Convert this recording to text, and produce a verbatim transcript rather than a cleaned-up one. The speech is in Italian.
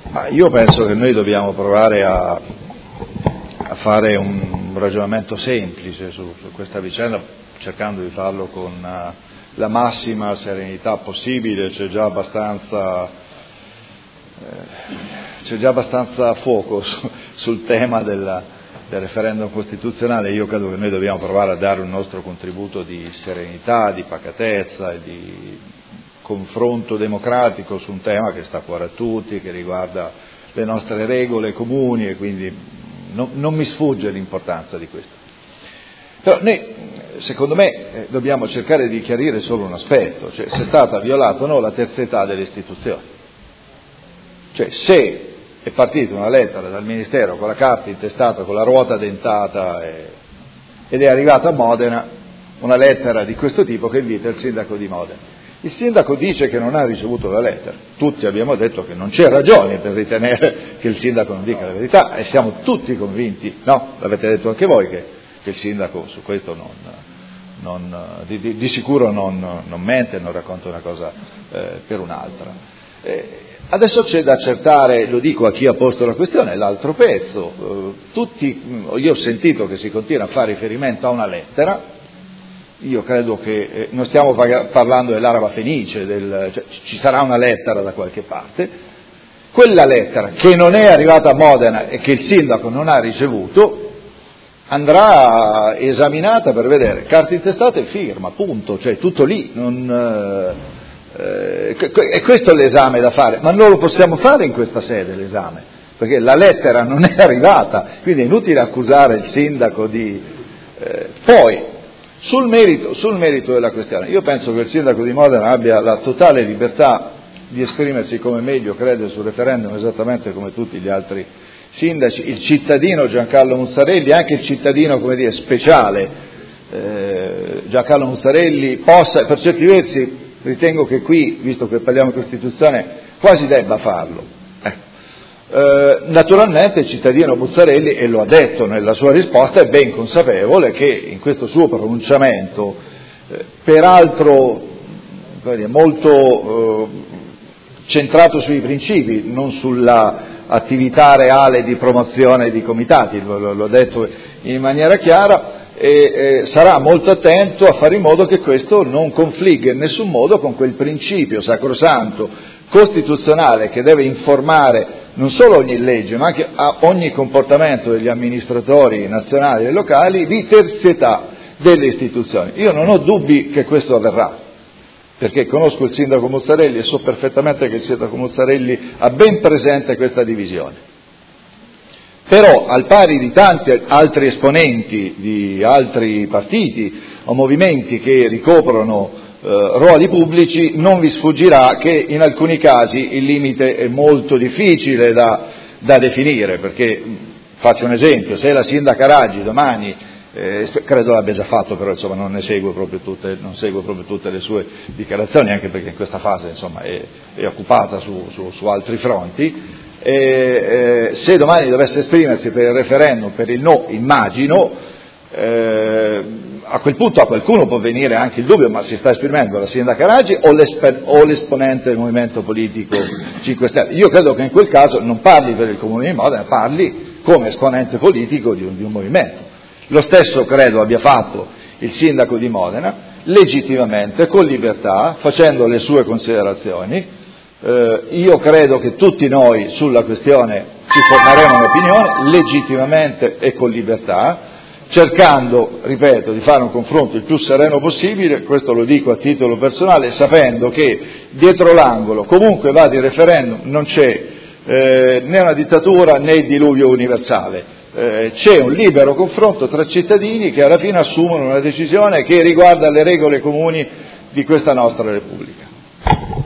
Ma io penso che noi dobbiamo provare a, a fare un ragionamento semplice su, su questa vicenda, cercando di farlo con uh, la massima serenità possibile. C'è già abbastanza, eh, c'è già abbastanza fuoco su, sul tema della, del referendum costituzionale. Io credo che noi dobbiamo provare a dare un nostro contributo di serenità, di pacatezza e di confronto democratico su un tema che sta a cuore a tutti, che riguarda le nostre regole comuni, e quindi non, non mi sfugge l'importanza di questo. Però noi, secondo me, dobbiamo cercare di chiarire solo un aspetto, cioè se è stata violata o no la terzietà delle istituzioni. Cioè se è partita una lettera dal Ministero con la carta intestata, con la ruota dentata, e, ed è arrivata a Modena una lettera di questo tipo che invita il sindaco di Modena. Il sindaco dice che non ha ricevuto la lettera. Tutti abbiamo detto che non c'è ragione per ritenere che il sindaco non dica la verità, e siamo tutti convinti, no? L'avete detto anche voi che, che il sindaco su questo non, non, di, di, di sicuro non, non mente, non racconta una cosa eh, per un'altra. Eh, adesso c'è da accertare, lo dico a chi ha posto la questione, l'altro pezzo. Eh, tutti, io ho sentito che si continua a fare riferimento a una lettera. Io credo che eh, non stiamo parlando dell'Araba Fenice, del, cioè, ci sarà una lettera da qualche parte. Quella lettera, che non è arrivata a Modena e che il sindaco non ha ricevuto, andrà esaminata per vedere carta intestata e firma, punto, cioè tutto lì. Non, eh, è questo l'esame da fare, ma non lo possiamo fare in questa sede l'esame, perché la lettera non è arrivata, quindi è inutile accusare il sindaco di... Eh, poi, Sul merito, sul merito della questione, io penso che il sindaco di Modena abbia la totale libertà di esprimersi come meglio crede sul referendum, esattamente come tutti gli altri sindaci. Il cittadino Giancarlo Muzzarelli, anche il cittadino, come dire, speciale eh, Giancarlo Muzzarelli, possa, per certi versi, ritengo che qui, visto che parliamo di Costituzione, quasi debba farlo. Eh, naturalmente il cittadino Muzzarelli, e lo ha detto nella sua risposta, è ben consapevole che in questo suo pronunciamento, eh, peraltro dire, molto eh, centrato sui principi, non sulla attività reale di promozione di comitati, lo, l'ho detto in maniera chiara, e eh, sarà molto attento a fare in modo che questo non confligga in nessun modo con quel principio sacrosanto costituzionale che deve informare non solo ogni legge, ma anche a ogni comportamento degli amministratori nazionali e locali di terzietà delle istituzioni. Io non ho dubbi che questo avverrà, perché conosco il sindaco Muzzarelli e so perfettamente che il sindaco Muzzarelli ha ben presente questa divisione. Però, al pari di tanti altri esponenti di altri partiti o movimenti che ricoprono Eh, ruoli pubblici, non vi sfuggirà che in alcuni casi il limite è molto difficile da, da definire, perché faccio un esempio: se la sindaca Raggi domani, eh, credo l'abbia già fatto, però insomma non ne seguo proprio tutte, non seguo proprio tutte le sue dichiarazioni, anche perché in questa fase insomma è, è occupata su, su, su altri fronti, e, eh, se domani dovesse esprimersi per il referendum, per il no, immagino, Eh, a quel punto a qualcuno può venire anche il dubbio: ma si sta esprimendo la sindaca Raggi o, o l'esponente del movimento politico cinque Stelle? Io credo che in quel caso non parli per il Comune di Modena, parli come esponente politico di un, di un movimento. Lo stesso credo abbia fatto il sindaco di Modena, legittimamente, con libertà, facendo le sue considerazioni. Eh, io credo che tutti noi sulla questione ci formeremo un'opinione, legittimamente e con libertà, cercando, ripeto, di fare un confronto il più sereno possibile. Questo lo dico a titolo personale, sapendo che dietro l'angolo, comunque vada il referendum, non c'è eh, né una dittatura né il diluvio universale, eh, c'è un libero confronto tra cittadini che alla fine assumono una decisione che riguarda le regole comuni di questa nostra Repubblica.